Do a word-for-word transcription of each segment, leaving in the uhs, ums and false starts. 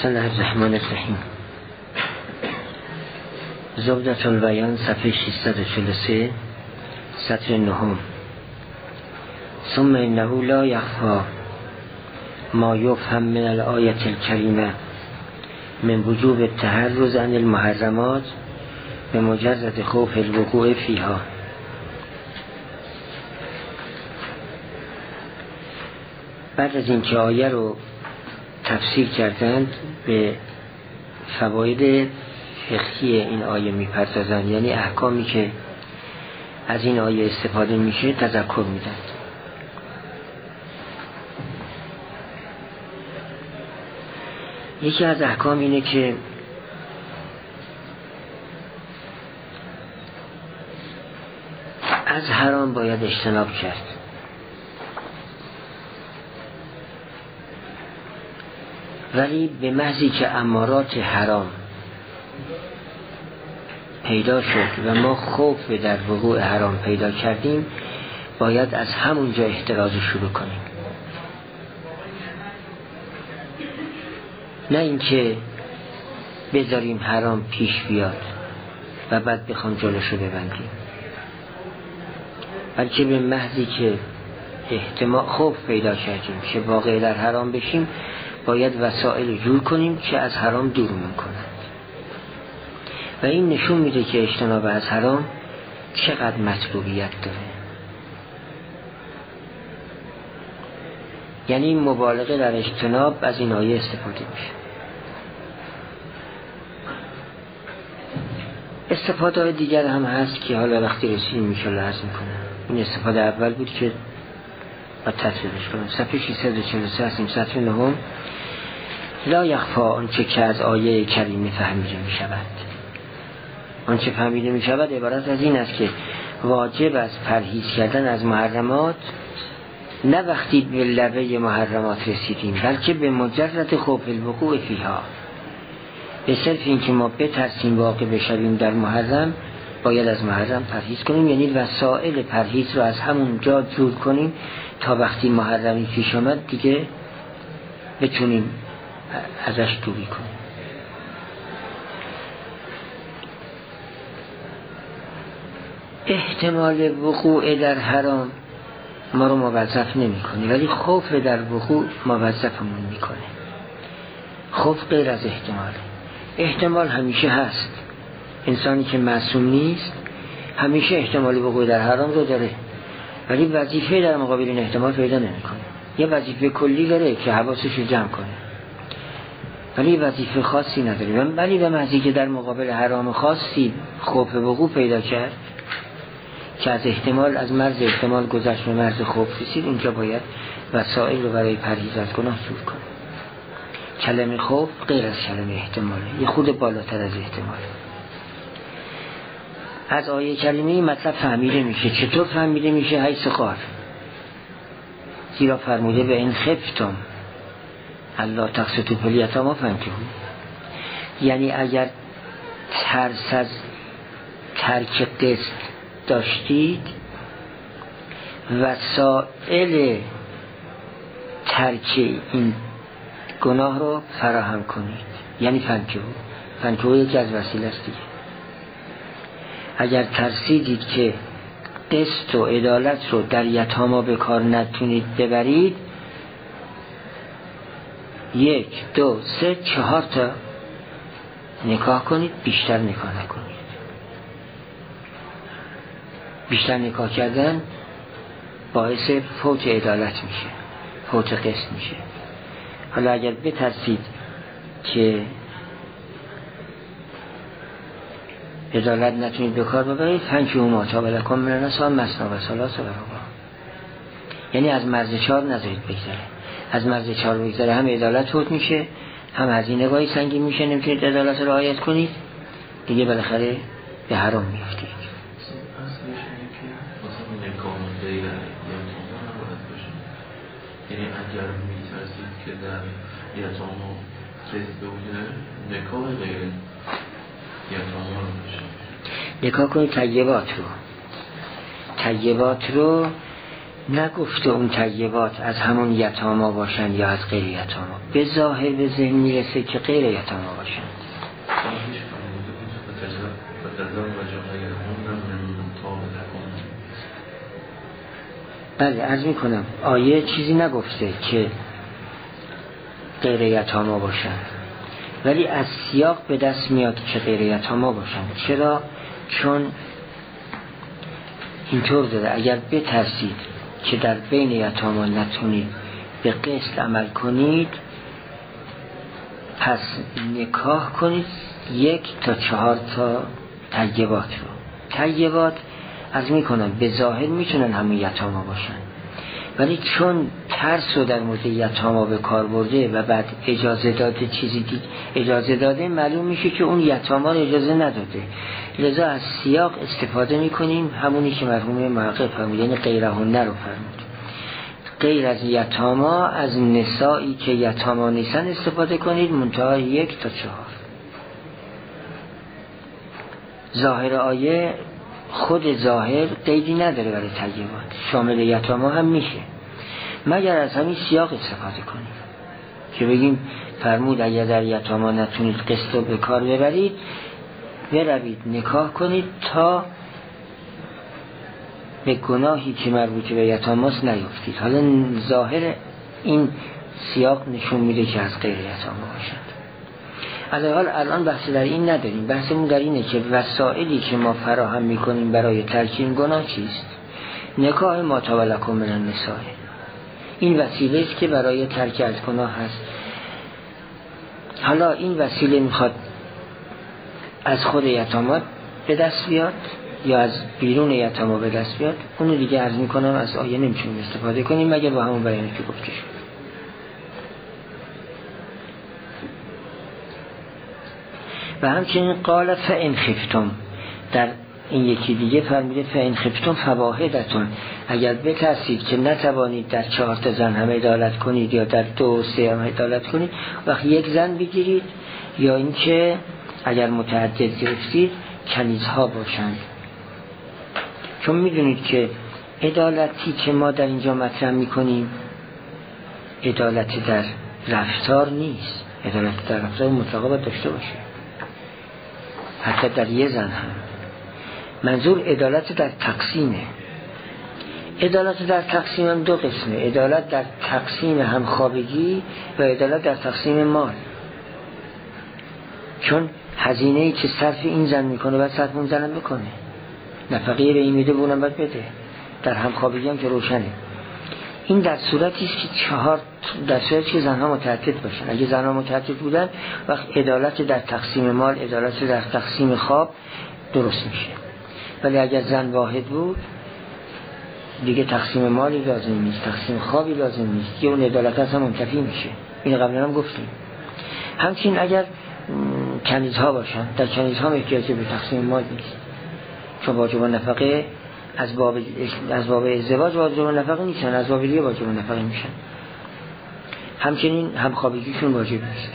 بسم الله الرحمن الرحیم. زبدة البیان صفحه ششصد و چهل و سه سطر نهم. ثم انه لا یخفی ما یفهم من الآیة الکریمه من وجوب التحرز عن المحرمات به مجرد خوف الوقوع فیها. بعد از اینکه آیه رو تفسیر کردند به فواید فقهی این آیه میپردازند، یعنی احکامی که از این آیه استفاده میشه تذکر میدن. یکی از احکام اینه که از حرام باید اجتناب کرد. ولی به محضی که امارات حرام پیدا شد و ما خوف در وقوع حرام پیدا کردیم، باید از همونجا احتراز شروع کنیم، نه اینکه بذاریم حرام پیش بیاد و بعد بخوام جلوشو ببندیم، بلکه به محضی که احتمال خوف پیدا کردیم که واقع در حرام بشیم، باید وسائل جور کنیم که از حرام دورمون کنند. و این نشون میده که اجتناب از حرام چقدر مطلوبیت داره. یعنی مبالغه در اجتناب از این آیه استفاده میشه. استفاده های دیگر هم هست که حالا وقتی رسیم میشه لازم میکنه. این استفاده اول بود که با تصویرش کنم. صفحه ششصد و چهل و سه هستیم، سطر نهم. لا یخفی آنچه که از آیه کریمه فهمیده می شود. آنچه فهمیده می شود عبارت از این است که واجب از پرهیز کردن از محرمات، نه وقتی به لبه محرمات رسیدیم، بلکه به مجرد خوف الوقوع فیها. به صرف این که ما بترسیم واقع بشویم در محرم، باید از محرم پرهیز کنیم. یعنی وسائل پرهیز رو از همون جا جور کنیم تا وقتی محرمی پیش آمد دیگه بتونیم ازش دوری کنیم. احتمال وقوع در حرام ما رو موظف نمی کنه، ولی خوف در وقوع موظفمون میکنه. خوف غیر از احتمال. احتمال همیشه هست. انسانی که معصوم نیست همیشه احتمال وقوع در حرام رو داره، ولی وظیفه در مقابل این احتمال پیدا نمی کنه. یه وظیفه کلی داره که حواسش رو جمع کنه، ولی وظیفه خاصی نداره. ولی به محضی که در مقابل حرام خاصی خوف وقوع پیدا کرد که از احتمال از مرز احتمال گذشت به مرز خوف رسید، اونجا باید وسائل رو برای پرهیز از گناه جور کنه. کلمه خوف غیر از کلمه احتماله، یه خود بالاتر از احتمال. از آیه کریمه این مطلب فهمیده میشه. چطور فهمیده میشه؟ حیث قال، زیرا فرموده به این خفتم الله تقسطوا فی الیتامی فانکحوا. یعنی اگر ترس از ترک قسط داشتید، وسائل ترک این گناه رو فراهم کنید. یعنی فانکحوا. فانکحوا یکی از وسیله است دیگه. اگر ترسیدید که قسط و عدالت رو در یتاما به کار نتونید ببرید، یک، دو، سه، چهار تا نکاح کنید، بیشتر نکاح نکنید. بیشتر نکاح کردن باعث فوت عدالت میشه، فوت قسط میشه. حالا اگر بترسید که عدالت نتونید به کار ببرید، فانکحوا ما طاب لکم من النساء مثنی و ثلاث و رباع. یعنی از مرز چهار نذارید بگذره. از مرز چهار بگذره هم عدالت فوت میشه، هم از این نگاهی سنگین میشه، نمیتونید عدالت رو رعایت کنید، دیگه بالاخره به حرام میافتید. یعنی اگر میترسید که در یتاما قسط بوده، نکاح غیر یتاما رو بشه. نکاح کنید طیبات رو طیبات رو نگفته اون طیبات از همون یتاما باشن یا از غیر یتاما. به ظاهر به ذهن میرسه که غیر یتاما باشن. بله عرض میکنم آیه چیزی نگفته که غیر یتاما باشن، ولی از سیاق به دست میاد که غیر یتاما باشن. چرا؟ چون اینطور داره اگر بترسید که در بین یتاما نتونید به قسط عمل کنید، پس نکاح کنید یک تا چهار تا طیبات رو. طیبات از میکنم به ظاهر میتونن همون یتاما باشن، ولی چون ترس رو در مورد یتاما به کار برده و بعد اجازه داده چیزی دید اجازه داده، معلوم میشه که اون یتاما رو اجازه نداده. لذا از سیاق استفاده میکنیم، همونی که مرحوم محقق فرمود، یعنی غیرهن رو فرمود. غیر از یتاما از نسایی که یتاما نیستن استفاده کنید، منتها یک تا چهار. ظاهر آیه خود ظاهر قیدی نداره برای طیبات، شامل یتاما هم میشه، مگر از همین سیاق استفاده کنیم که بگیم فرمود اگر در یتاما نتونید قسط رو به کار ببرید، بروید نکاح کنید تا به گناهی که مربوط به یتاماست نیفتید. حالا ظاهر این سیاق نشون میده که از غیر یتاما باشند. الان الان بحث در این نداریم، بحثمون در اینه که وسائلی که ما فراهم میکنیم برای ترک این گناه چیست؟ نکاح ما تولکم من النساء، این وسیله است که برای ترک از گناه هست. حالا این وسیله میخواد از خود یتاما به دست بیاد یا از بیرون یتاما به دست بیاد، اونو دیگه عرض میکنم از آیه نمیتونیم استفاده کنیم مگر با همون بیانی که گفته شد. و همچنین قال فإن خفتم، در این یکی دیگه فرموده فإن خفتم فواحدتون، اگر بترسید که نتوانید در چهار تا زن هم عدالت کنید یا در دو و سه هم عدالت کنید، وقت یک زن بگیرید، یا اینکه اگر متعدد گرفتید کنیزها باشند. چون میدونید که عدالتی که ما در اینجا مطرح میکنیم عدالت در رفتار نیست، عدالت در رفتار مطلقا باید داشته باشه، حتی در یه زن هم. منظور عدالت در تقسیمه. عدالت در تقسیم هم دو قسمه، عدالت در تقسیم همخوابگی و عدالت در تقسیم مال. چون هزینه‌ای که صرف این زن میکنه باید صرف اون زن بکنه، نفقه به این میده بونم باید بده. در همخوابگی هم که روشنه. این در صورتی است که چهار در صورتی که زنها متعدد باشن. اگه زنها متعدد بودن وقت عدالت در تقسیم مال، عدالت در تقسیم خواب درست میشه. ولی اگر زن واحد بود دیگه تقسیم مالی لازم نیست، تقسیم خوابی لازم نیست، که اون عدالت هم منتفی میشه. این قبلا هم گفتیم. همچنین اگر کنیزها باشن، در کنیزها احتیاجی به تقسیم مال نیست، چون واجب نفقه از باب از باب ازدواج واجب نفقه نیستن، از باب دیگه واجب نفقه میشن. همچنین همخوابگیشون واجب نیست،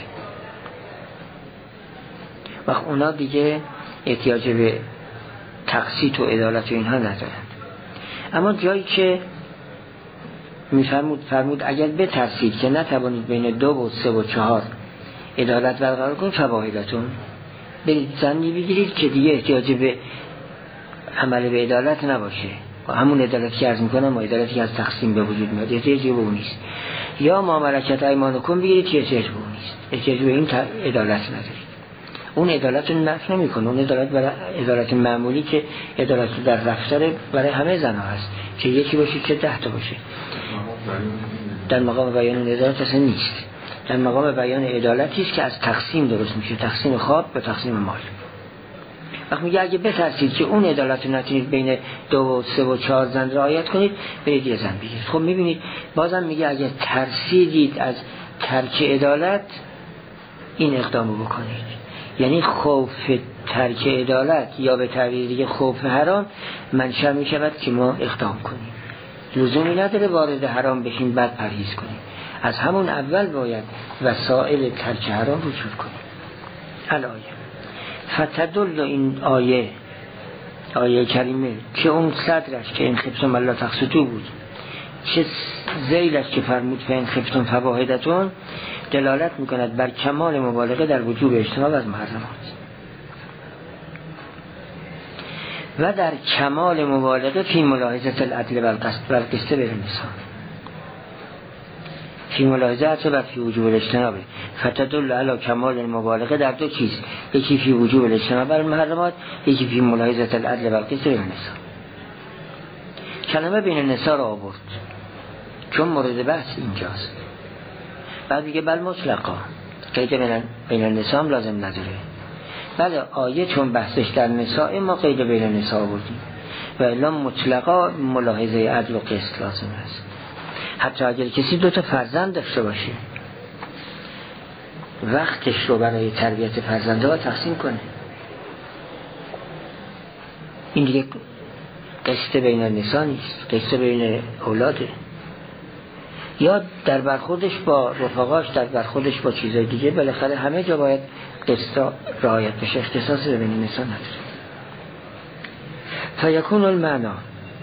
وقت اونا دیگه احتیاج به تقسیط و عدالت و اینها ندارند. اما جایی که میفرمود فرمود اگر بترسید که نتوانید بین دو و سه و چهار عدالت برقرار کنید فواحدتون، برید زنی بگیرید که دیگه احتیاج به عمل به عدالت نباشه، و همون عدالتی که عرض میکنم و عدالتی که از تقسیم به وجود میاد احتیاجی به اون نیست. یا ما ملکت ایمانکم بگیرید که احتیاج به اون نیست، احتیاج به این عدالت ندارید. اون عدالت رو نفی نمیکنه، اون عدالت برای عدالت معمولی که عدالت در رفتار برای همه زنها هست، چه یکی باشه چه ده تا باشه. در مقام بیان عدالت اصلا نیست، در مقام بیان عدالتی است که از تقسیم درست میشه، تقسیم خواب و تقسیم مال. وقت میگه اگه بترسید که اون عدالت رو نتونید بین دو و سه و چهار زن رعایت کنید، برید یه زن بگیرید. خب میبینید بازم میگه اگه ترسیدید از ترک عدالت این اقدامو بکنید، یعنی خوف ترک عدالت یا به تعبیر دیگه خوف حرام منشأ میشود که ما اقدام کنیم. لزومی نداره وارد حرام بشیم بعد پرهیز کنیم، از همون اول باید وسائل ترک حرام وجود کنیم. الآیه فتدل، این آیه آیه کریمه که اون صدرش که این خبتم الله تقصدو بود چه ذیل است که فرمود فین خفتم فواحدتون، دلالت میکند بر کمال مبالغه در وجوب اجتناب از محرمات و در کمال مبالغه فی ملاحظه العدل و القسط و القسط بین النساء، فی ملاحظه و فی وجوب الاجتناب، فتدل علی کمال مبالغه در دو چیز، یکی فی وجوب الاجتناب از محرمات، یکی فی ملاحظه العدل و القسط بین النساء. کلمه بین النساء را آورد چون مورد بحث اینجاست. بعد دیگه بل مطلقا قید بین النساء هم لازم نداره. بله آیه چون بحثش در نساء ما قید بین النساء آوردیم و الا مطلقا ملاحظه عدل و قسط لازم است. حتی اگر کسی دو تا فرزند داشته باشه وقتش رو برای تربیت فرزندها تقسیم کنه، این دیگه قسط بین النساء نیست، قسط بین اولاده. یا در برخوردش با رفقاش، در برخوردش با چیزای دیگه، بالاخره همه جا باید قسط رعایت بشه، اختصاص بین النساء نداره. فیکون المعنا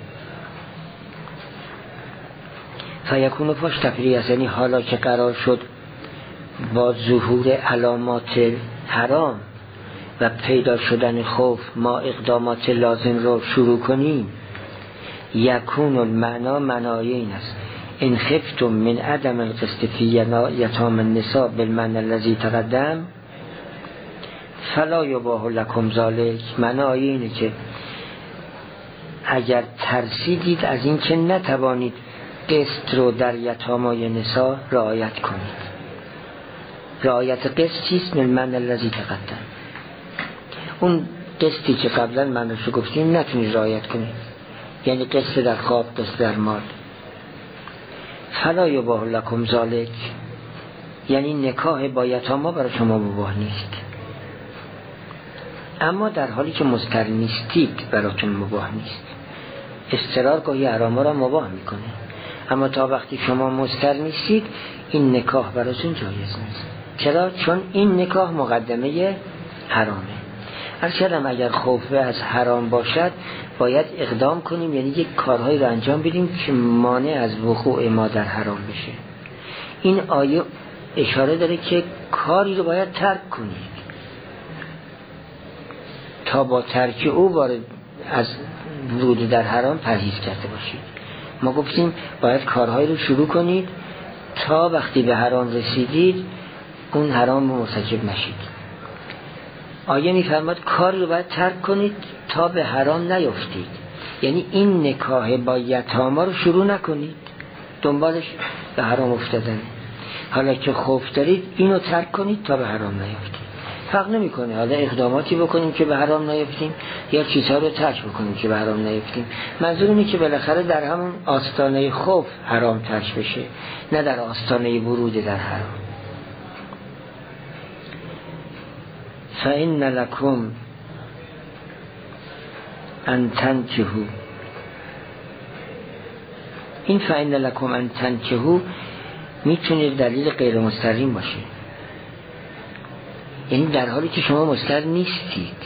فیکون پاش تفریع است، یعنی حالا که قرار شد با ظهور علامات حرام و پیدا شدن خوف ما اقدامات لازم رو شروع کنیم، یکون المعنا معنای این است ان خفتم من عدم القسط فی یتام النساء بالمعنى الذی تقدم فلا یباح لکم ذلک. معنای اینه که اگر ترسیدید از این که نتوانید قسط رو در یتامای نساء رعایت کنید. رعایت قسط چیست؟ من المعنى الذی تقدم، اون قسطی که قبلا معنیشو گفتیم نتونید رعایت کنید، یعنی قسط در خواب، قسط در مال. فلا یباح لکم ذلک، یعنی نکاح با یتاما برای شما مباح نیست، اما در حالی که مضطر نیستید براتون مباح نیست. اضطرار گاهی حراما را مباح میکنه، اما تا وقتی شما مضطر نیستید این نکاح براتون جایز نیست. چرا؟ چون این نکاح مقدمه حرامه. هرچند اگر خوف از حرام باشد باید اقدام کنیم، یعنی یک کارهایی رو انجام بدیم که مانع از وقوع ما در حرام بشه. این آیه اشاره داره که کاری رو باید ترک کنید تا با ترک او وارد از ورود در حرام پرهیز کرده باشید. ما گفتیم باید کارهایی رو شروع کنید تا وقتی به حرام رسیدید اون حرام رو مرتکب نشید. آیه می‌فرماید کاری رو باید ترک کنید تا به حرام نیفتید، یعنی این نکاح با یتاما رو شروع نکنید، دنبالش به حرام افتادن. حالا که خوف دارید اینو ترک کنید تا به حرام نیفتید. فرق نمی‌کنه حالا اقداماتی بکنیم که به حرام نیفتیم یا چیزها رو ترک بکنیم که به حرام نیفتیم. منظور اینه که بالاخره در همون آستانه خوف حرام ترک بشه، نه در آستانه ورود در حرام. فإن لكم ان تنكحوا، این فإن لكم ان تنكحوا میتونه دلیل غیر مستقیم باشه، یعنی در حالی که شما مضطر نیستید.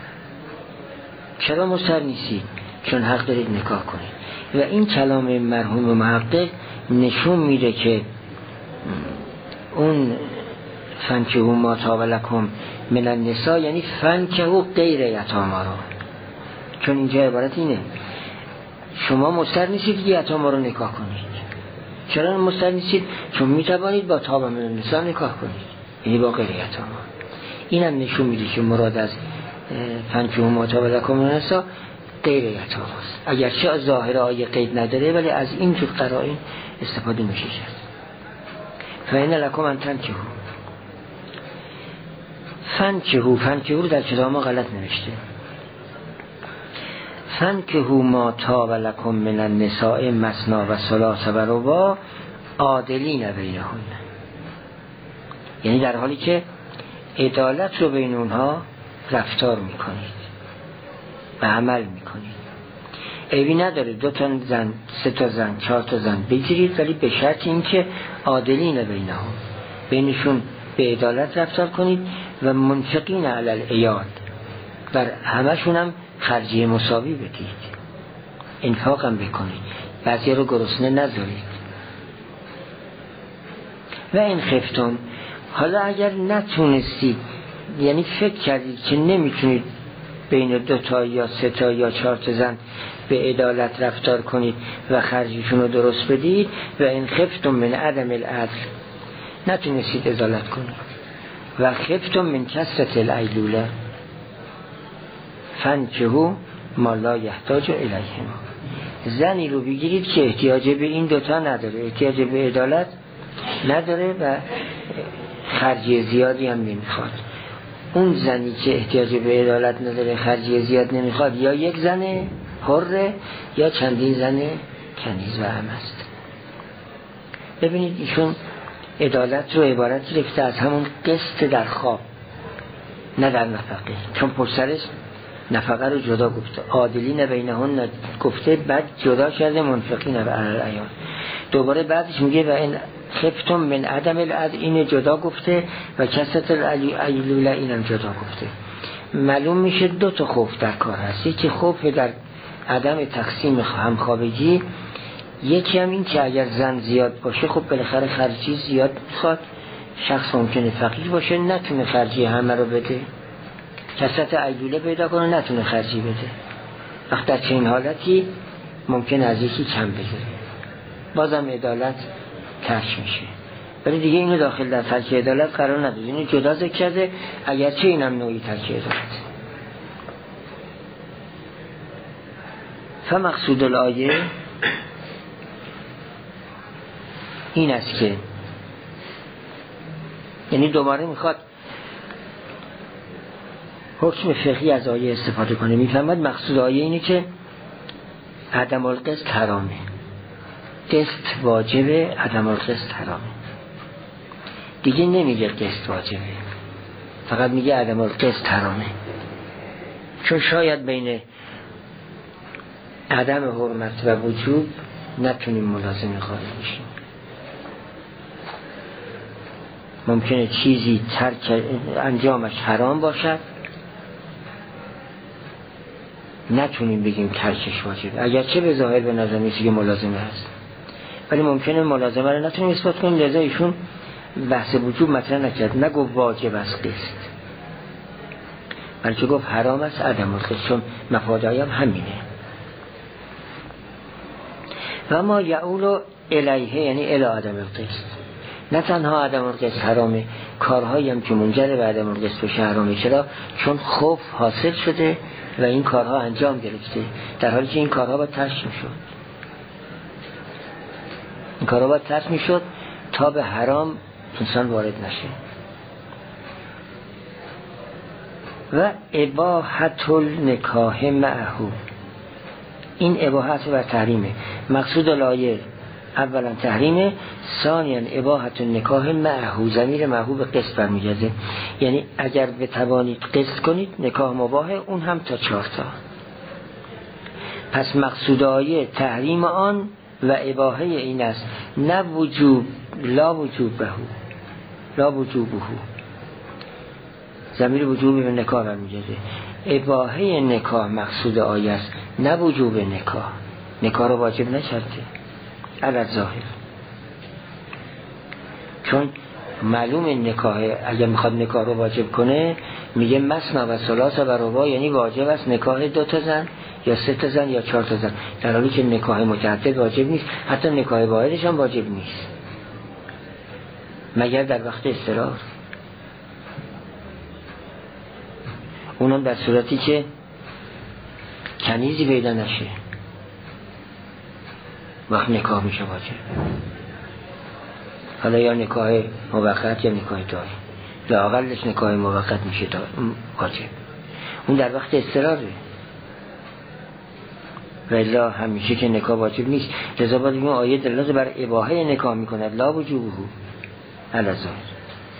چرا مضطر نیستید؟ چون حق دارید نکاح کنید. و این کلام مرحوم محقق نشون میده که اون فانکحوا ما طاب لکم من النساء یعنی فانکحوا غیر یتاما رو، چون اینجا عبارت اینه شما مضطر نیستید که یتاما رو نکاح کنید. چرا مضطر نیستید؟ چون میتوانید با طاب من النساء نکاح کنید، یعنی با غیر یتاما. این هم نشون میده که مراد از فانکحوا ما طاب لکم من النساء غیر یتاماست، اگرچه ظاهر آیه قید نداره ولی از این جور قرائن استفاده میشه کرد. فإن لکم ان تنکحوا، فانکحوا، فانکحوا رو در کتاب ما غلط نوشته. فانکحوا ما طاب لکم من النساء مثنی و ثلاث و رباع عادلین بینهن، یعنی در حالی که عدالت رو بین اونها رفتار میکنید و عمل میکنید. عیبی نداره دو تا زن، سه تا زن، چهار تا زن بگیرید، ولی به شرط اینکه عادلین بینهم، بینشون به عدالت رفتار کنید و منفقین علی العیال، بر همشون هم خرجی مساوی بدید، انفاق هم بکنید. بعضی رو گرسنه نذارید. و این خفتم، حالا اگر نتونستید، یعنی فکر کردید که نمیتونید بین دو تا یا سه تا یا چهار تا زن به عدالت رفتار کنید و خرجشون رو درست بدید، و این خفتم من عدم العدل، نتونستید عدالت کنید، و خفتم من کثرت العیلوله فانکحوا ما لا یحتاج الیهما، زنی رو بگیرید که احتیاج به این دوتا نداره، احتیاج به عدالت نداره و خرجی زیادی هم نمیخواد. اون زنی که احتیاج به عدالت نداره، خرجی زیاد نمیخواد، یا یک زن حره یا چندین زن کنیز و ام است. ببینید ایشون عدالت رو عبارت گرفته از همون قسط در خواب، نه در نفقه، چون پرسرش نفقه رو جدا گفته، عادلین بینهن گفته، بعد جدا کرده منفقین و العیان. دوباره بعدش میگه و این خفتم من عدم العدل، این جدا گفته، و کثرت العیلوله اینم جدا گفته. معلوم میشه دو تا خوف در کار هست، یکی خوف در عدم تقسیم همخوابگی، یکی هم این که اگر زن زیاد باشه خب بالاخره خرجی زیاد میخواد، شخص ممکنه فقیر باشه نتونه خرجی همه رو بده، کثرت عیلوله پیدا کنه نتونه خرجی بده، وقت در چنین حالتی ممکن از یکی کم بگیره، بازم عدالت ترک میشه. ولی دیگه اینو داخل در ترک عدالت قرار نداد، اینو جدا ذکر کرده، اگرچه اینم نوعی ترک عدالت. فمقصود الآیه این است که، یعنی دوباره میخواد حکم فقهی از آیه استفاده کنه. میفهمد مقصود آیه اینه که عدم القسط حرامه، قسط واجبه، عدم القسط حرامه. دیگه نمیگه قسط واجبه، فقط میگه عدم القسط حرامه، چون شاید بین عدم حرمت و وجوب نتونیم ملازمه قائل بشیم. ممکنه چیزی ترک انجامش حرام باشد، نتونیم بگیم ترکش واجبه، اگرچه به ظاهر به نظر میسه که ملازمه هست، ولی ممکنه ملازمه رو نتونیم اثبات کنیم. لذا ایشون بحث وجوب مطرح نکرد، نگفت واجب است قسط، بلکه گفت حرام است عدم القسط، چون مفادایی هم همینه. و ما یعول الیه یعنی الی عدم القسط، نه تنها عدم القسط حرامه، کارهایی هم که منجر به عدم القسط بشه حرامه. چرا؟ چون خوف حاصل شده و این کارها انجام گرفته، در حالی که این کارها باید ترک میشد، این کارها باید ترک میشد تا به حرام انسان وارد نشه. و اباحت النکاح معه، این اباحت و تحریمه. مقصود الآیه اولا تحریمه، ثانیا اباحت النکاح معه، ضمیر معه به قسط برمیگرده، یعنی اگر بتوانید قسط کنید نکاح مباهه، اون هم تا چهار تا. پس مقصود آیه تحریم آن و اباحه این است، نه وجوب، لا وجوب بهو، لا وجوبه، ضمیر وجوب به نکاح برمیگرده. اباحه نکاح مقصود آیه است، نه وجوب نکاح، نکاح رو واجب نکرده علی ظاهر، چون معلوم نکاح اگر میخواد نکاح رو واجب کنه میگه مثنا و ثلاث و رباع، یعنی واجب است نکاح دو تا زن یا سه تا زن یا چهار تا زن، در حالی که نکاح متعدد واجب نیست، حتی نکاح واحدش هم واجب نیست مگر در وقت اضطرار، اونم در صورتی که کنیزی پیدا نشه، وقت نکاح میشه واجب. حالا یا نکاح موقت یا نکاح دائم، لااقلش نکاح موقت میشه واجب، اون در وقت اضطراره، ولی همیشه که نکاح واجب نیست. لذا باید این آیه دلالت بر اباحه نکاح میکند، لا وجوبه علی ظاهر.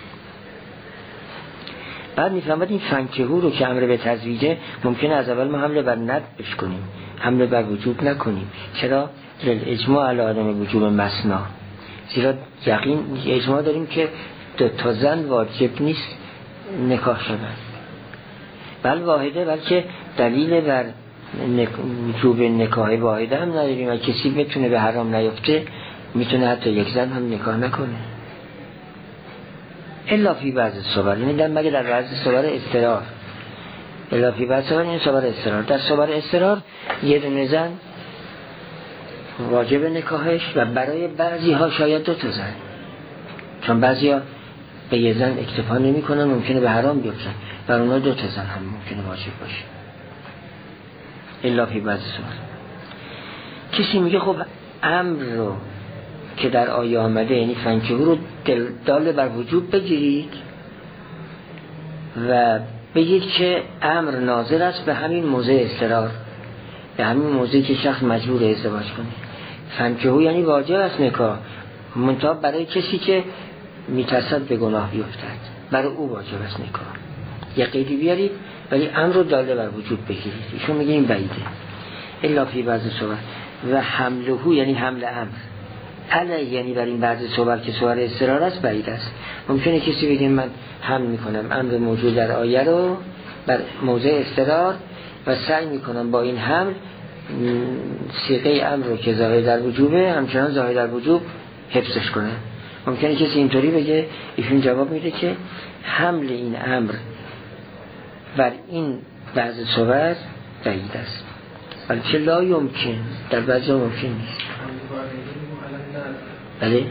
بعد میفهمد این فنکحو رو که امر به تزویجه ممکنه از اول ما حمله بر ندبش کنیم، حمله بر وجوب نکنیم. چرا؟ اجماع علی عدم وجوب مثنا، زیرا یقین اجماع داریم که دو تا زن واجب نیست نکاح شدن، بل واحده، بلکه دلیل بر نک... وجوب نکاح واحده هم نداریم و کسی بتونه به حرام نیفته، میتونه حتی یک زن هم نکاح نکنه الا فی بعض صور، یعنی در مگه در بعض صور اضطرار، الا فی بعض صور، این صور اضطرار. در صور اضطرار یه دونه زن واجب نکاحش و برای بعضی ها شاید دو تا زن، چون بعضی ها به یه زن اکتفا نمی کنن، ممکنه به حرام بیفتن، بر اونا دو تا زن هم ممکنه واجب باشه الا فی بعض صور. کسی میگه خب امر رو که در آیه آمده، یعنی فنکحوا رو دال بر وجوب بگیرید و بگید که امر ناظر است به همین موضع اضطرار، به همین موضعی که شخص مجبور ازدواج کنه. فنکحوا یعنی واجب است نکاح، منتها برای کسی که میترسد به گناه بیفتد، برای او واجب است نکاح. یه قیدی بیارید ولی امر رو داله بر وجود بگیرید. ایشون میگه این بعیده الا فی بعض صور. و حمله یعنی حمل امر علیه، یعنی بر این بعض صور که صور اضطرار است بعید است. ممکنه کسی بگه من حمل میکنم امر موجود در آیه رو بر موضع اضطرار و سعی میکنم با این حمل صیغه امر رو که ظاهر در وجوبه همچنان ظاهر در وجوب حفظش کنه. ممکنه کسی اینطوری بگه، ایشون جواب میده که حمل این امر بر این بعض صور بعید است، ولی که لا یمکن، در بعضی ممکن نیست. بله؟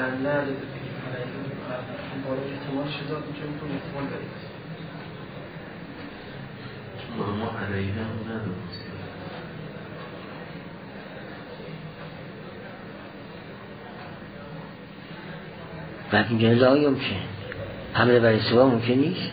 بعد میگه لا یمکن، حمله بر استوا ممکن نیست.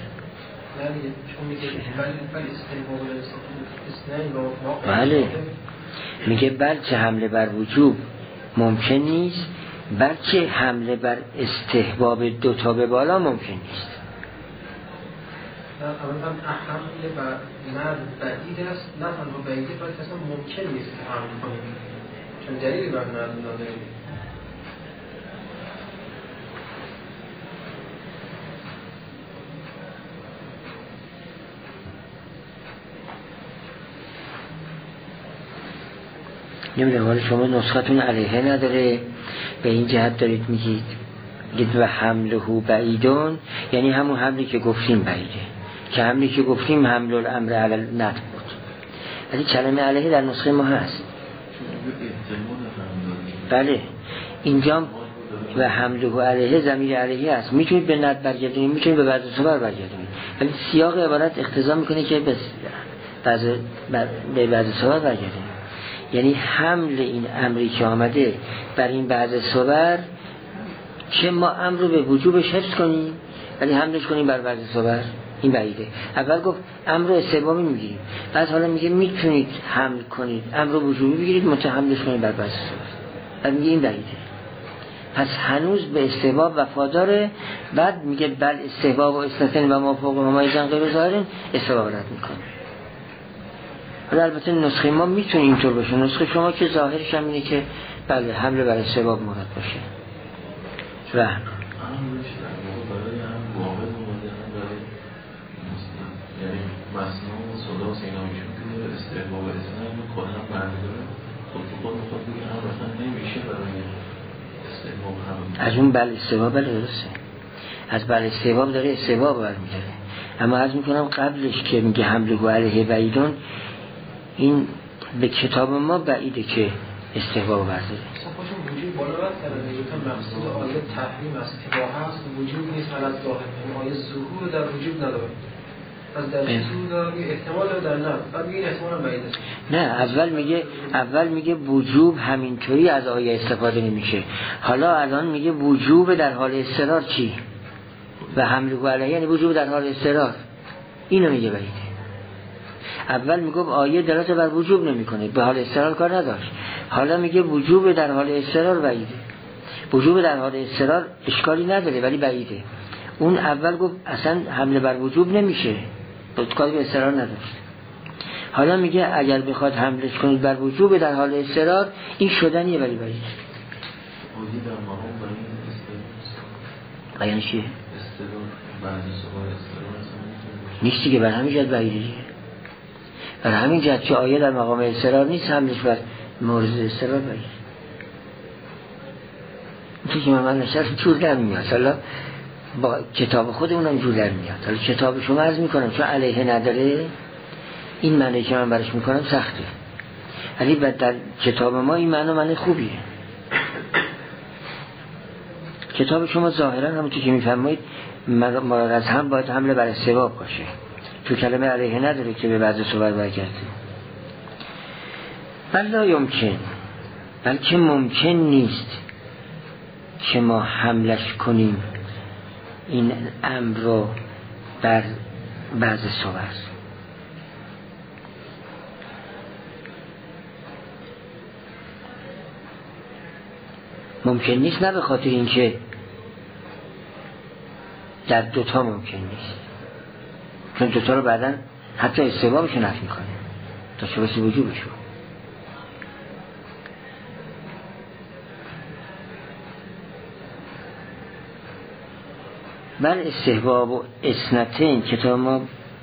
بله میگه بلکه حمله بر وجوب ممکن نیست، بلکه حمله بر استحباب دو تا به بالا ممکن نیست. اولا حمله بر مرد بعید است، نه تنها بعیده بلکه اصلا ممکن نیست که حمل کنیم، چون دلیلی بر مرد نداریم. نمیدونم حالا شما نسختون علیه نداره، به این جهت دارید میگید گید و حمله بعیدون، یعنی همون حملی که گفتیم بعیده، که حملی که گفتیم حمل الامر علی النطق بود، ولی کلمه علیه در نسخه ما هست. بله اینجا و حمله علیه ضمیر علیه است، میتونید به نطق برگردونید، میتونید به بعض صور برگردونید، ولی سیاق عبارت اقتضا میکنه که به بعض به بعض صور برگردونید. یعنی حمل این امری که آمده بر این بعض صور که ما امر رو به وجوبش حفظ کنیم ولی حملش کنیم بر بعض صور، این بعیده. اول گفت امر رو استحبابی میگیریم، بعد حالا میگه میتونید حمل کنید امر رو وجوبی بگیرید منتها حملش کنید بر بعض صور، بعد میگه این بعیده. پس هنوز به استحباب وفاداره. بعد میگه بل استحباب و استثناء و ما فوق ما ایزن غیر ظاهرین استحباب رد میکنه. ولی البته نسخه ما میتونه اینطور باشه، نسخه شما که ظاهرش هم اینه که بله حمله بر استحباب مراد باشه. و یعنی مسنا و صدا و سینا میشون که استحباب استثناء رو کلا برداره، خود خود خود بگه هم مثلا نمیشه برای استحباب هم از اون بل استحباب بله درسته، از بل استحباب داره استحباب برمیداره. اما عرض میکنم قبلش که میگه حمله و علیه بعیدون، این به کتاب ما بعیده که استحباب برداره. صفحاشون وجود بالا رد کرده دیگه، مقصود آیه تحریم است، اباحه است، وجود نیست علی الظاهر، این آیه ظهور در وجود نداره، از در وجود داره احتمال در نه، بعد میگه این احتمال هم بعید است. نه اول میگه اول میگه وجوب همینطوری از آیه استفاده نمیشه، حالا الان میگه وجوب در حال اضطرار چی؟ و حمل و علیه یعنی وجوب در حال اضطرار، اینو میگه بعیده. اول میگه آیه دلالت بر وجوب نمیکنه، به حال اضطرار کار نداشت، حالا میگه وجوب در حال اضطرار بعیده. وجوب در حال اضطرار اشکالی نداره ولی بعیده. اون اول گفت اصلا حمله بر وجوب نمیشه، کاری به اضطرار نداشت. حالا میگه اگر بخواد حملش کنید بر وجوب در حال اضطرار، این شدنیه ولی بعیده. بیان چیه؟ نیستی که بر همین جد بعیده دیگه. در همین جهت که آیه در مقام اضطرار نیست حملش بر مورد اضطرار بگیر تو که من نشست جور در میاد. حالا با کتاب خود اونم جور در میاد. حالا کتاب شما عرض میکنم چون علیه نداره این معنی که من برش میکنم سخته، ولی در کتاب ما این معنی معنی خوبیه. کتاب شما ظاهرا همونطور که میفرمایید مراد از هم باید حمله بر استباب باشه. تو کلمه علیه نداره که به بعض صور برگرده. بلا یمکن، بلکه ممکن نیست که ما حملش کنیم این امر رو بر بعض صور. ممکن نیست نه به خاطر اینکه در دوتا ممکن نیست، چون دوتا رو بعداً حتی استبابش رو نفی میکنه تا شبه وجوبش رو. بل استحباب و اسنتین کتاب ما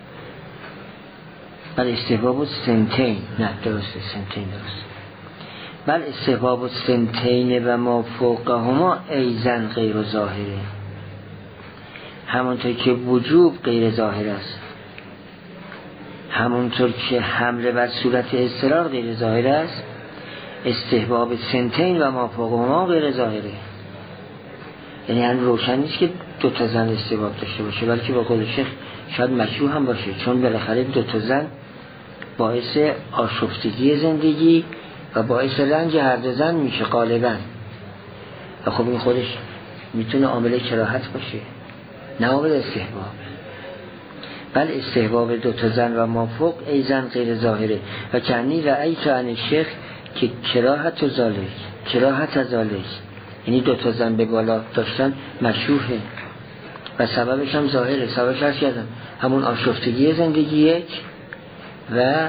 بل استحباب و سنتین نه درسته سنتین درسته بل استحباب و سنتین و ما فوقه هما ایزن غیر ظاهره، همونطور که وجوب غیر ظاهر است، همونطور که حمله بر صورت اضطرار غیر ظاهر است، استحباب سنتین و ما فوقه هما غیر ظاهره. یعنی هم روشن نیست که دو تا زن استحباب داشته باشه، بلکه با قول شیخ شاید مشروع هم باشه، چون بالاخره دو تا زن باعث آشفتگی زندگی و باعث رنج هر دو زن میشه غالبا. و خب این خودش میتونه عامل کراهت باشه نه عامل استحباب. بل استحباب دو تا زن و مافوق ای زن غیر ظاهره و کنی و ای تو عن شیخ که کراهت و ذالک کراهت از ذالک، یعنی دو تا زن به بالا داشتن مشروحه و سببش هم ظاهره. سببش هست کردم همون آشفتگی زندگی یک و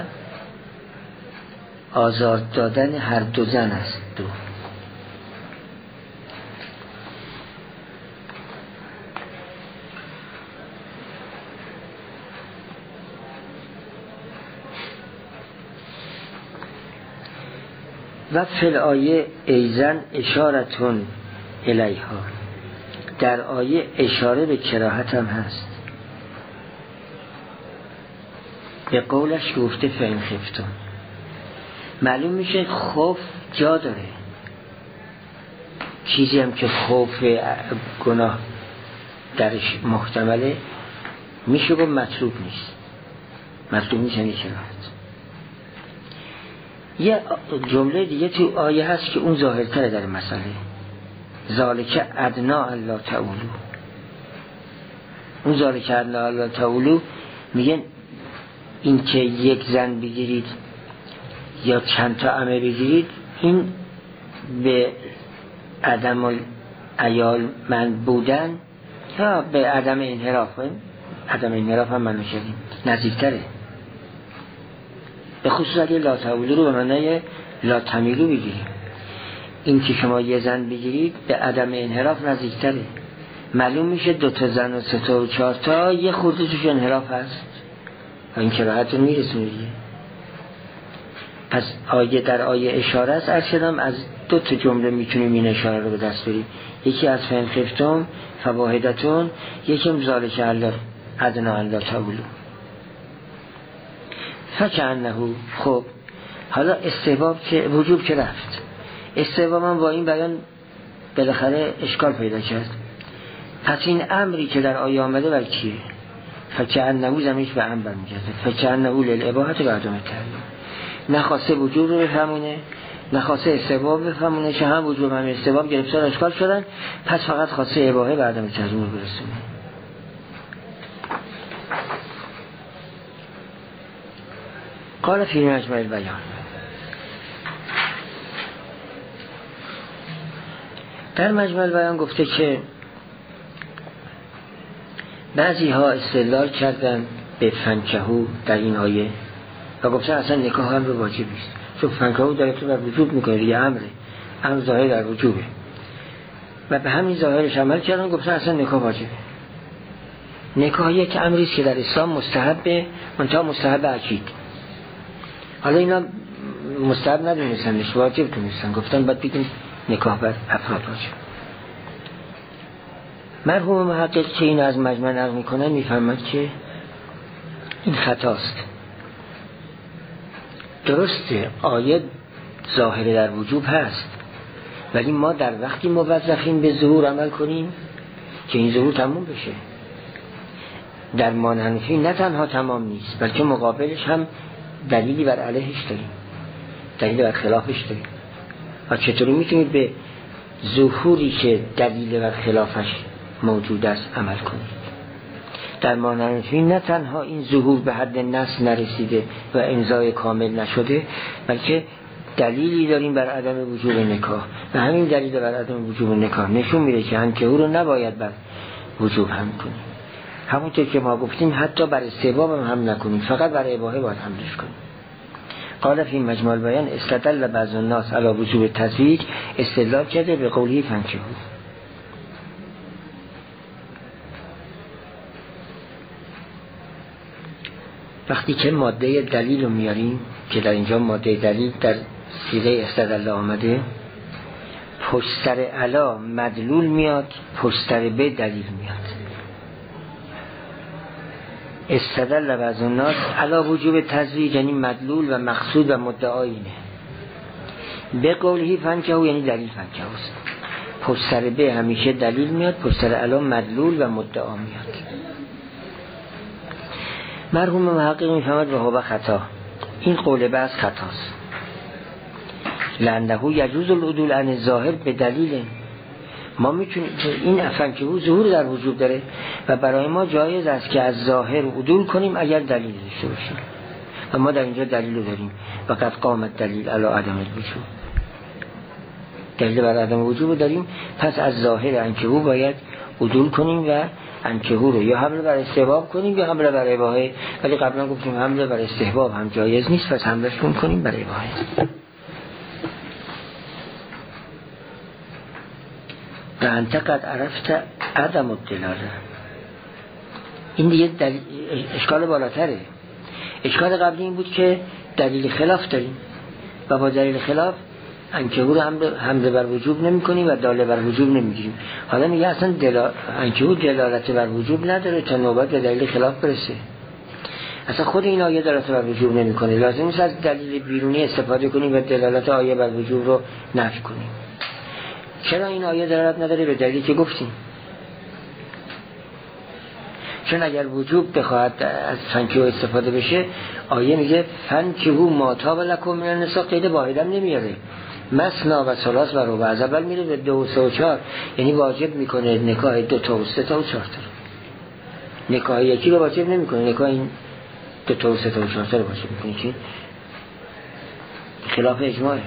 آزاد دادن هر دو زن است. دو و فی الآیه ایزن اشارتون الیها، در آیه اشاره به کراهت هم هست. به قولش گفته فین خفتون، معلوم میشه خوف جا داره. چیزی هم که خوف گناه درش محتمله میشه گفت مطلوب نیست. مطلوب نیست یعنی کراهت. یه جمله دیگه تو آیه هست که اون ظاهرتره در مسئله، ذالک ادنا الله تعالی. اون ذالک ادنا الله تعالی میگن این که یک زن بگیرید یا چند تا عمه بگیرید این به عدم عیال من بودن یا به عدم انحراف، عدم انحراف هم منو شدیم نزدیکتره. به خصوص اگه لا تعالی رو به معنی لا تمیلو بگیریم، این که شما یه زن بگیرید به عدم انحراف نزدیکتره. معلوم میشه دو تا زن و سه تا و چهار تا یه خورده توش انحراف هست و این کراهت رو میرسونه دیگه. پس آیه در آیه اشاره است. از شدم از دو تا جمله میتونیم این اشاره رو به دست بریم، یکی از فین خفتم فواحدتون، یکی هم ذالک الله ادنا الله تعالی. فکأنه. خب حالا استحباب که وجوب که رفت، استحباب هم با این بیان بالاخره اشکال پیدا کرد. پس این امری که در آیه آمده بر کیه؟ فکأنه زمینش به امر برمیگرده. فکأنه للاباحة و عدم التحریم، نخواسته وجوب رو بفهمونه نخواسته استحباب بفهمونه، که هم وجوب هم استحباب گرفتار اشکال شدن، پس فقط خواسته اباحه و عدم التحریم رو برسونه. قال فی مجمع البیان، در مجمع البیان گفته که بعضی ها استدلال کردن به فنکهو در این آیه و گفته اصلا نکاح هم رو واجب نیست، چون فنکهو در تو بر وجوب میکنه دیگه، امره، امر ظاهر در وجوبه و به همین ظاهرش عمل کردن، گفته اصلا نکاح واجبه. نکاح یک امریست که در اسلام مستحبه، منتها مستحب اکید، حالا اینا مستحب ندونستنش، واجب دونستن، گفتن باید بگیم نکاح بر افراد واجب. مرحوم محقق که این از مجمع نقل میکنه میفهمد که این خطاست. درسته آیه ظاهر در وجوب هست، ولی ما در وقتی موظفیم به ظهور عمل کنیم که این ظهور تموم بشه. در مانحنفی نه تنها تمام نیست، بلکه مقابلش هم دلیلی بر علیهش داریم، دلیلی بر خلافش داریم. و چطوری میتونید به ظهوری که دلیل بر خلافش موجود است عمل کنید؟ در مانحنفی نه تنها این ظهور به حد نص نرسیده و امضای کامل نشده، بلکه دلیلی داریم بر عدم وجوب نکاح و همین دلیل بر عدم وجوب نکاح نشون میده که انکحو رو نباید بر وجوب هم کنیم. همونطور که ما گفتیم حتی بر استحباب هم هم نکنیم، فقط بر اباحه باید حملش کنیم. قال فی مجمع البیان استدل بعض الناس علی وجوب تزویج، استدلال کرده به قوله فانکحوا. وقتی که ماده دلیل رو میاریم که در اینجا ماده دلیل در سیغه استدلال آمده، پشت سر علا مدلول میاد، پشت سر به دلیل میاد. استدل بعض الناس علی وجوب تزویج یعنی مدلول و مقصود و مدعا اینه. به قوله فانکحوا یعنی دلیل فانکحوا است. پشت سر به همیشه دلیل میاد، پشت سر علا مدلول و مدعا میاد. مرحوم محقق میفهمد و هو خطا، این قول بعض خطاست. لانه یجوز العدول عن الظاهر به دلیل، ما میتونیم این افنکهو ظهور در وجود داره و برای ما جایز است که از ظاهر عدول کنیم اگر دلیل داشته باشیم و ما در اینجا دلیل داریم و قد قامت دلیل علی عدم الوجوب، دلیل بر عدم وجوب داریم، پس از ظاهر انکهو باید عدول کنیم و انکهو رو یا حمله بر استحباب کنیم یا حمله بر اباحه. ولی قبلا گفتیم حمله بر استحباب هم جایز نیست، پس حملش کنیم بر اباحه. و انت قد عرفت عدم الدلاله، این دیگه دلیل اشکال بالاتره. اشکال قبلی این بود که دلیل خلاف داریم و با دلیل خلاف انکهو رو حمله بر وجوب نمی کنیم و داله بر وجوب نمی گیریم. حالا میگه اصلا دلا... انکهو دلالت بر وجوب نداره تا نوبت به دلیل خلاف برسه. اصلا خود این آیه دلالت بر وجوب نمی کنه، لازم نیست از دلیل بیرونی استفاده کنیم و دلالت آیه بر وجوب رو نفی کنیم. چرا این آیه دلالت نداره؟ به دلیلی که گفتیم. چون اگر وجوب بخواهد از فنکهو استفاده بشه، آیه میگه فنکهو ما طاب لکم من النساء، قید واحدم نمیاره، مثنا و ثلاث و رباع، از اول میره به دو و سه و چهار، یعنی واجب میکنه نکاح دو تا و سه تا و چهار تا. نکاح یکی رو واجب نمیکنه، نکاح این دو تا و سه تا و چهار تا رو واجب میکنه که خلاف اجماعه.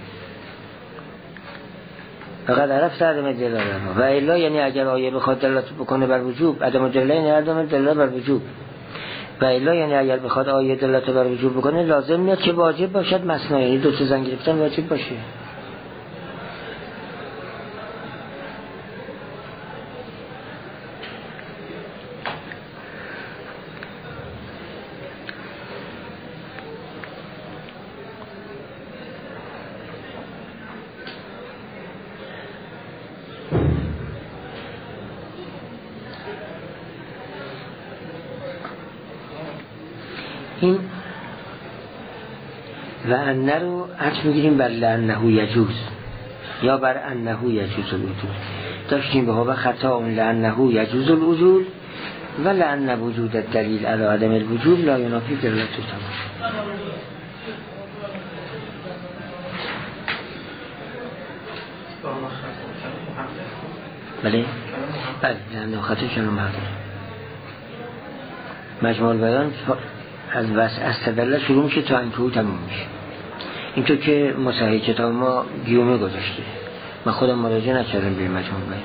فقط عرفت عدم دلاله و الا یعنی اگر آیه بخواد دلالت بکنه بر وجوب، عدم دلاله یعنی عدم دلاله بر وجوب، و الا یعنی اگر بخواد آیه دلالت بر وجوب بکنه لازم میاد که واجب باشد مثنا، یعنی دو تا زن گرفتن واجب باشه. این و انه رو عطف میگیریم بر لانه یجوز یا بر انه یجوز الوجود. داشتیم به هوا خطا اون لانه یجوز الوجود و لانه وجود دلیل علی عدم الوجود لا ینافی دلالت تمام. بله بله لانه خطا شنو محقق. مجموع البیان از واسه استدلال شروع میشه تا انکهو تموم میشه. اینطور که مصحح کتاب ما گیومه گذاشته، من خودم مراجعه نکردم به مجموع بیان.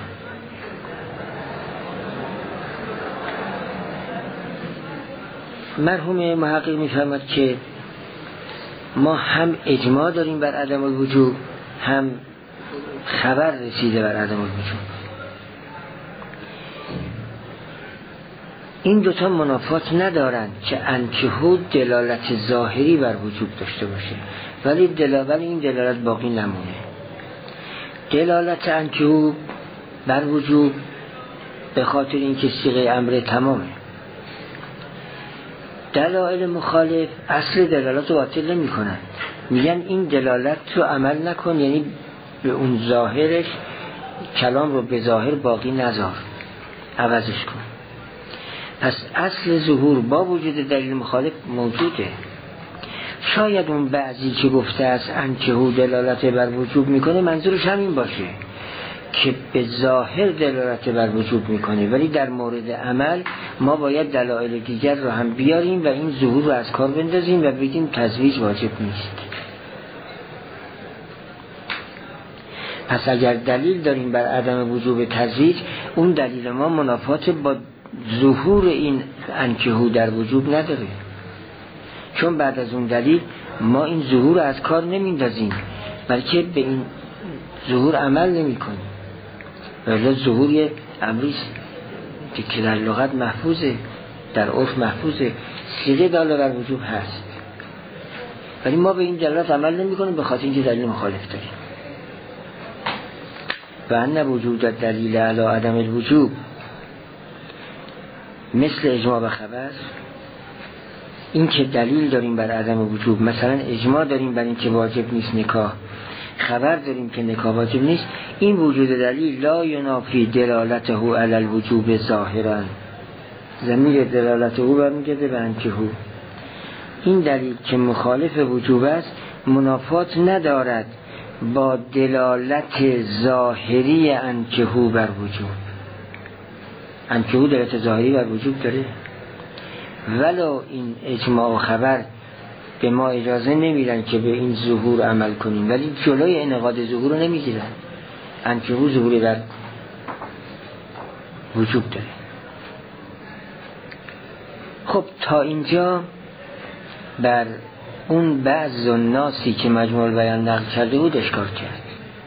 مرحوم محقق میفهمد که ما هم اجماع داریم بر عدم الوجوب، هم خبر رسیده بر عدم الوجوب. این دوتا منافات ندارن که انکهو دلالت ظاهری بر وجوب داشته باشه ولی دلالت این دلالت باقی نمونه. دلالت انکهو بر وجوب به خاطر اینکه صیغه امر تمامه. دلایل مخالف اصل دلالت رو باطل نمی کنن، میگن این دلالت رو عمل نکن، یعنی به اون ظاهرش کلام رو به ظاهر باقی نذار، عوضش کن. پس اصل ظهور با وجود دلیل مخالف موجوده. شاید اون بعضی که گفته است انکهو دلالت بر وجوب میکنه منظورش همین باشه که به ظاهر دلالت بر وجوب میکنه، ولی در مورد عمل ما باید دلایل دیگر رو هم بیاریم و این ظهور رو از کار بندازیم و بگیم تزویج واجب نیست. پس اگر دلیل داریم بر عدم وجوب تزویج، اون دلیل ما منافات با ظهور این انکهو در وجوب نداره، چون بعد از اون دلیل ما این ظهور از کار نمیندازیم بلکه به این ظهور عمل نمی کنیم. ولی ظهور یه امریست که در لغت محفوظه، در عرف محفوظه، صیغه داله بر وجوب هست، ولی ما به این دلالت عمل نمی کنیم به خاطر اینکه دلیل مخالف داریم. و ان وجود دلیل علی عدم الوجوب مثل اجماع و خبر، این که دلیل داریم بر عدم وجوب، مثلا اجماع داریم بر این که واجب نیست نکاح، خبر داریم که نکاح واجب نیست، این وجود دلیل لا ینافی دلالته علی الوجوب ظاهرا، ضمیر دلالت او برمیگرده به انکهو. این دلیل که مخالف وجوب است منافات ندارد با دلالت ظاهری انکهو بر وجوب. انکهو دلالت ظاهری بر وجوب داره، ولو این اجماع و خبر به ما اجازه نمیدن که به این ظهور عمل کنیم، ولی جلوی انعقاد ظهور رو نمیگیرن. انکهو ظهوری بر وجوب داره. خب تا اینجا بر اون بعض الناسی که مجموع البیان نقل کرده بود اشکال کرد.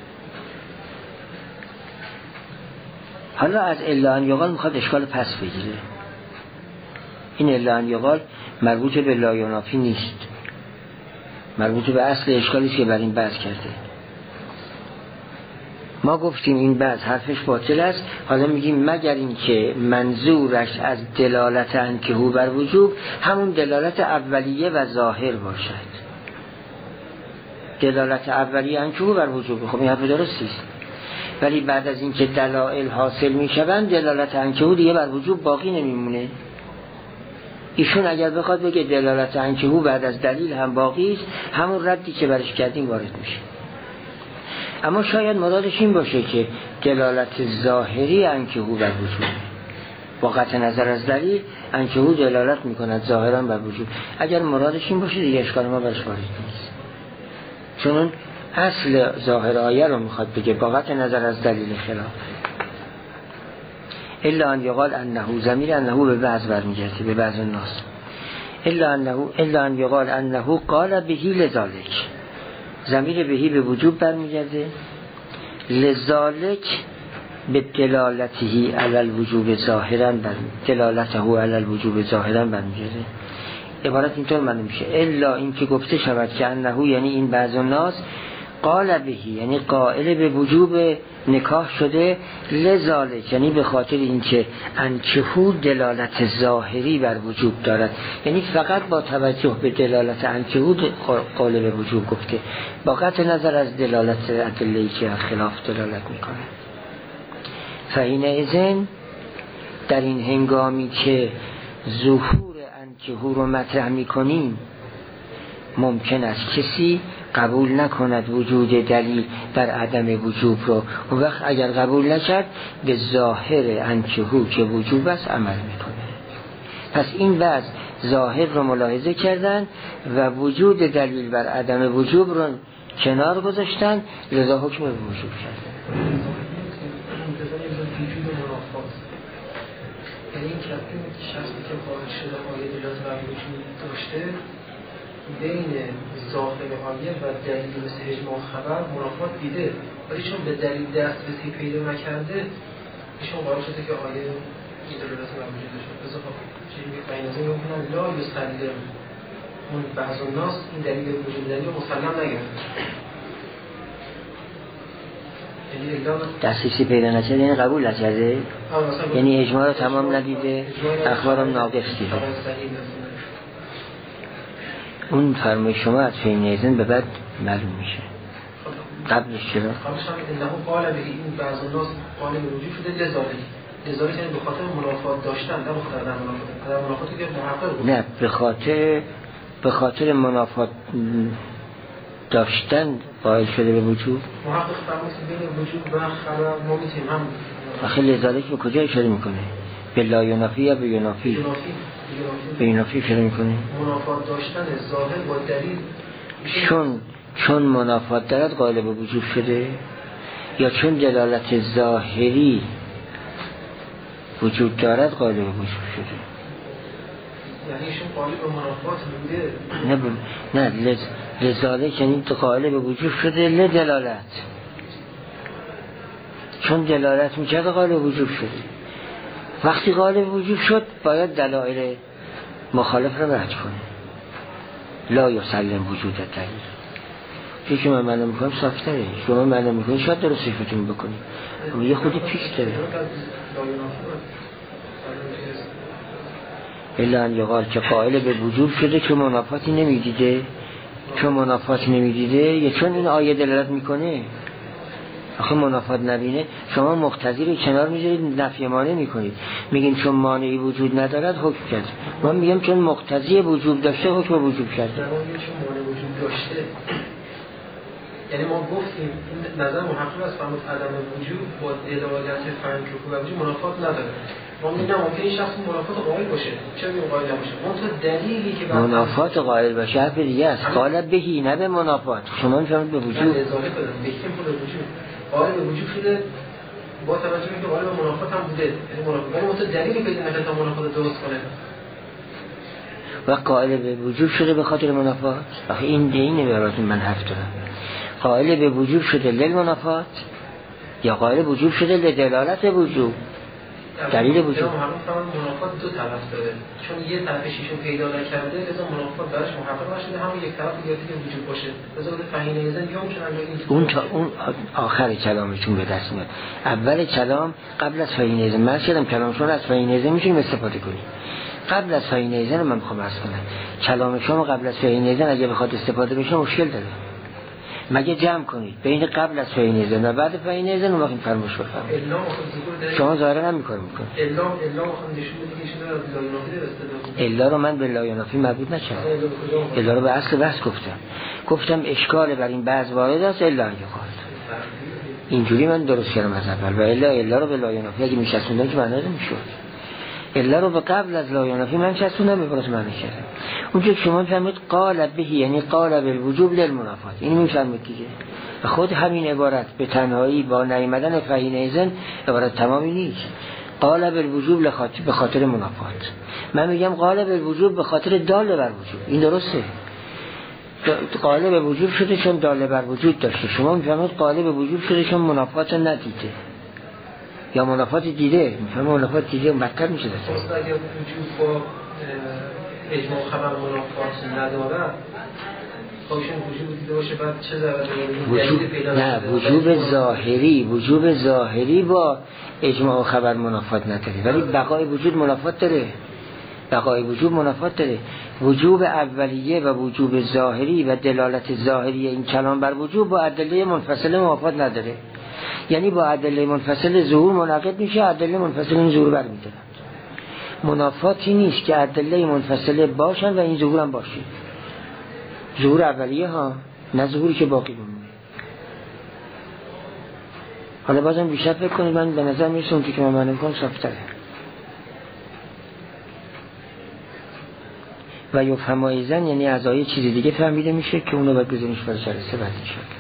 حالا از الا ان یقال میخواد اشکال پس بگیره. این الا ان یقال مربوط به لا ینافی نیست، مربوط به اصل اشکالی که بر این بحث کرده. ما گفتیم این بحث حرفش باطل است، حالا میگیم مگر این که منظورش از دلالت انکهو بر وجوب همون دلالت اولیه و ظاهر باشد. دلالت اولیه انکهو بر وجوب، خب این حرف درستی است، ولی بعد از این که دلائل حاصل میشوند دلالت انکهو دیگه بر وجوب باقی نمیمونه. ایشون اگر بخواد بگه دلالت انکهو بعد از دلیل هم باقی است، همون ردی که برش کردیم وارد میشه. اما شاید مرادش این باشه که دلالت ظاهری انکهو بر وجوب، با قطع نظر از دلیل انکهو دلالت میکند ظاهرا بر وجوب. اگر مرادش این باشه دیگه اشکال ما برش وارد نیست، چون اون اصل ظاهر آیه رو میخواد بگه با قطع نظر از دلیل خلاف. الا ان یقال انه، ضمیر انه به بعض برمیگرده، به بعض الناس. الا انه الا ان یقال انه قال بهی لذالک، ضمیر بهی به وجوب برمیگرده، لذالک به دلالته علی الوجوب ظاهرا بر دلالته علی الوجوب ظاهرا برمیگرده. عبارت اینطور معنی میشه الا این که گفته شود که انه یعنی این بعض الناس قال بهی یعنی قائل به وجوب نکاح شده، لذالک یعنی به خاطر اینکه انکهو دلالت ظاهری بر وجوب دارد، یعنی فقط با توجه به دلالت انکهو قائل به وجوب گفته، با قطع نظر از دلالت ادله‌ای که خلاف دلالت میکنه. فین اذن در این هنگامی که ظهور انکهو رو مطرح میکنیم ممکن است کسی قبول نکند وجود دلیل بر عدم وجوب رو، و وقت اگر قبول نکرد به ظاهر انکهو که وجوب است عمل میکنه. پس این بعض ظاهر رو ملاحظه کردن و وجود دلیل بر عدم وجوب رو کنار گذاشتن، لذا حکم به وجوب کردن. یعنی این شخصی که خارج شده آیه دلالت بر وجود داشته بین ظاهر آیه و دلیل مثل اجماع خبر منافات دیده، ولی چون به دلیل دست به سی پیدا نکرده ایشون قرار شده که آیه این دلالت بر وجود داشته باشه. خب چیزی که قرینه زنی میکنن لا یستدل اون بعض الناس این دلیل وجود دلیل مسلم نگرفت. دسترسی پیدا نکرده یعنی قبول نکرده، یعنی اجماع رو تمام ندیده، اخبارم ناقص دیده. اون فرمای شما از فهم نیزن به بعد معلوم میشه. قبلش چرا؟ قبلش هم انه قال به این بعض الناس قال به وجود شده لذالک لذالک یعنی به خاطر منافات داشتن نه به خاطر عدم منافات. عدم منافاتی که محقق بود. نه به خاطر به خاطر منافات داشتن قائل شده به وجود. محقق فرمود بین وجود و خبر ما میتونیم هم آخه لذالک به کجا اشاره میکنه؟ به لا ینافی یا به ینافی؟ ینافی به ینافی اشاره میکنه. منافات داشتن ظاهر با دلیل چون چون منافات دارد قائل به وجود شده یا چون دلالت ظاهری وجود دارد قائل به وجود شده؟ یعنی ایشون قائل به منافات بوده. نه ب... نه لز... لذالک یعنی قائل به وجود شده لدلالت، چون دلالت میکرد قائل به وجود شده. وقتی قائل به وجود شد باید دلایل مخالف رو رد کنه. لا یسلم وجود دلیل. چون که من معلوم میکنم صافتره، شما معلوم میکنی شاید درست صفتون بکنیم اما یه خودی پیش داره. الا ان یقال که قائل به وجود شده که منافاتی نمیدیده، چون منافاتی نمیدیده یا چون این آیه دلالت میکنه. آخه منافات نبینه شما مقتضی رو کنار میذارید نفی مانع میکنید، میگین چون مانعی وجود ندارد حکم کرد. من میگم چون مقتضی وجود داشته حکم وجود کرد. چون مانع وجود داشته یعنی ما گفتیم این نظر محقق از فرمود عدم وجود با دلالت فهم که و وجود منافات نداره. ما میگیم ممکنه این شخص منافات قائل باشه، چرا این قائل نباشه؟ منتها دلیلی که منافات قائل باشه حرف دیگه است. قائل بهی نه به منافات. شما میفهمید به وجود اضافه کنم بهتیم به وجود قائل به وجود شده با توجه به اینکه قائل به منافات هم بوده، یعنی منافات ولی منتها دلیلی پیدا نکرد تا منافات درست کنه و قائل به وجود شده به خاطر منافات. آخه این دینه براتون من حرف دارم. قائل به وجود شده للمنافات یا قائل وجود شده لدلالت وجود دلیل وجود. منافات دو طرف داره، چون یه طرفش ایشون پیدا نکرده لذا منافات براش محقق نشده، همون یک طرف دیگه که وجود باشه لذا بده فهینه ایزن یا میشن اون تا اون آخر کلامشون به دست میاد. اول کلام قبل از فهینه ایزن من شدم کلامشون از فهینه ایزن میتونیم استفاده کنیم. قبل از فهینه ایزن من میخوام عرض کنم کلام شما قبل از فهینه ایزن اگه بخواد استفاده بشه مشکل داره. مگه جمع کنید بین قبل از فهینه ایزن و بعد فهینه ایزن اون وقت این فرموش بفرمایید. شما ظاهرا هم میکنید میکنید الا الا میخوام نشون بدید که شما از لا ینافی الا رو من به لا ینافی مربوط نکردم. الا رو به اصل بحث گفتم. گفتم اشکال بر این بعض وارد است الا ان یقال. اینجوری من درست کردم از اول و الا الا رو به لا ینافی اگه میشستوندم که معنی نمیشد. الا رو به قبل از لا ینافی من چسبوندم میپرس معنی کردم. اونجا شما فهمید قال بهی یعنی قال بالوجوب للمنافات. این میفهمید دیگه. و خود همین عبارت به تنهایی با نیامدن فهینه ایزن عبارت تمامی نیست. قال بالوجوب لخاطر به خاطر منافات. من میگم قال بالوجوب به خاطر داله بر وجود. این درسته. قال به وجوب شده چون داله بر وجود داشته. شما میفهمید قال به وجوب شده چون منافات ندیده. یا منافات دیده. میفهمید منافات دیده اون بدتر میشه دسته. اگه وجود با اجماع خبر منافات نداره خواهشون وجود دیده باشه بعد چه ضرورت پیدا نه وجوب ظاهری وجوب ظاهری با اجماع خبر منافات نداره ولی بقای وجود منافات داره. بقای وجود منافات داره. وجوب اولیه و وجوب ظاهری و دلالت ظاهری این کلام بر وجوب با ادله منفصله موافقت نداره. یعنی با ادله منفصل ظهور منعقد میشه، ادله منفصل این ظهور برمی‌داره. منافاتی نیست که ادله منفصله باشن و این ظهور هم باشه. ظهور اولیه ها نه ظهوری که باقی بمونه. حالا بازم بیشتر فکر کنید من به نظر میرسه اون که من معنی میکنم صافتره. و یفهم ایزن یعنی از آیه چیزی دیگه فهمیده میشه که اونو باید بزنیش برای جلسه بعدی شد.